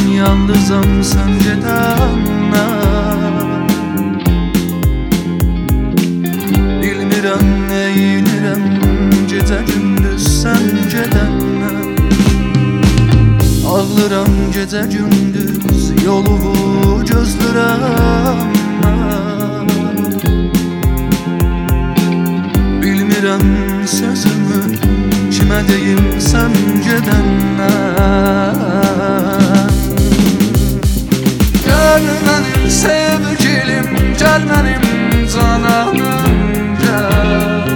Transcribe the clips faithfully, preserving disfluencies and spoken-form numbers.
yalnızam sen gedəndən. Bilmirəm neyinirəm gecə gündüz sən gedəndən. Ağlıram gecə gündüz yolumu gözlürəm. Bilmirəm sözümü kimə deyim sən gedəndən. Gəl mənim sevgilim, gəl mənim cananım, gəl.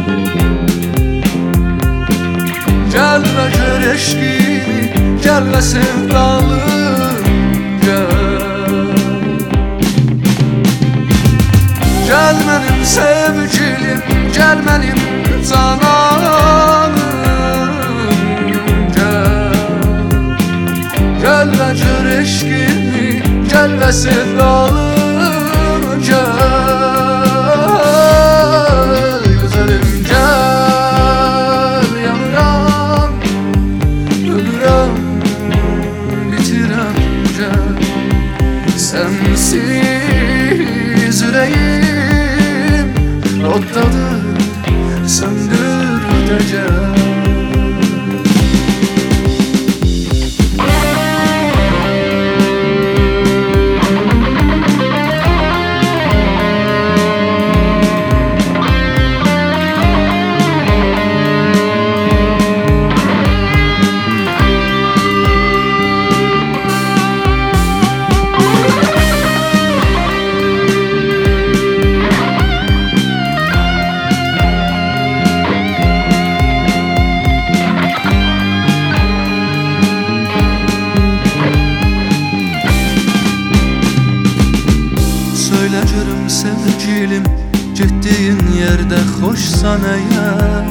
Gəl və gör eşqimi, gəl və sevdalım, gəl. Gəl mənim sevgilim, gəl mənim cananım, gəl. Gəl və gör eşqimi, gəl və sevdalım, gəl. Gözəlim gəl, yanıram, ölürəm, bitirəm, gəl. Sensiz ürəyim oddadır, söndür də gəl. Söylə görüm sevgilim, getdiyin yerdə xoşsan əgər.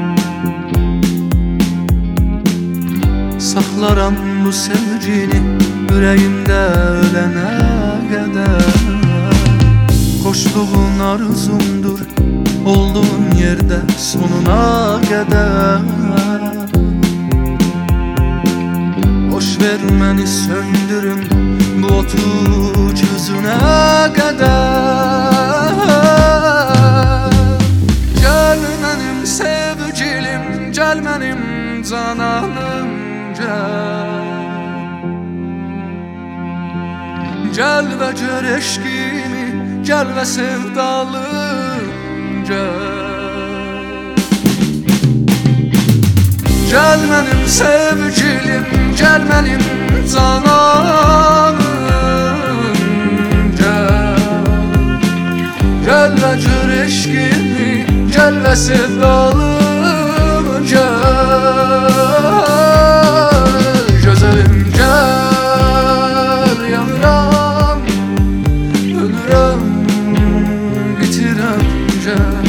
Saxlaram bu sevgini ürəyimdə ölənə qədər. Xoşluğun arzumdur, olduğun yerdə sonuna qədər. Boş ver məni söndürüm bu otu gözünə qədər. Gəl mənim sevgilim, gəl mənim cananım, gəl. Gəl və gör eşqimi, gəl və sevdalım, gəl. Gəl mənim sevgilim, gəl mənim cananım, gəl və gör eşqimi, gəl və sevdalım, gəl. Gözəlim gəl, yanıram, ölürəm, bitirəm, gəl.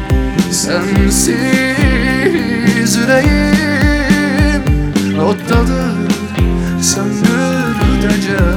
Sensiz ürəyim oddadır, söndür də gəl.